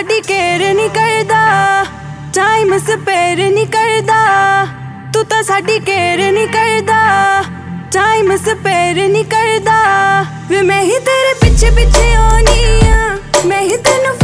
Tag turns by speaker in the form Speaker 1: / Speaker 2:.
Speaker 1: साडी care नहीं करदा, time spare नहीं करदा। तू तो साडी केयर नहीं करदा, टाइम स्पेयर नहीं करदा। वे मैं ही तेरे पिछे पिछे आनी आ, मैं ही तेनू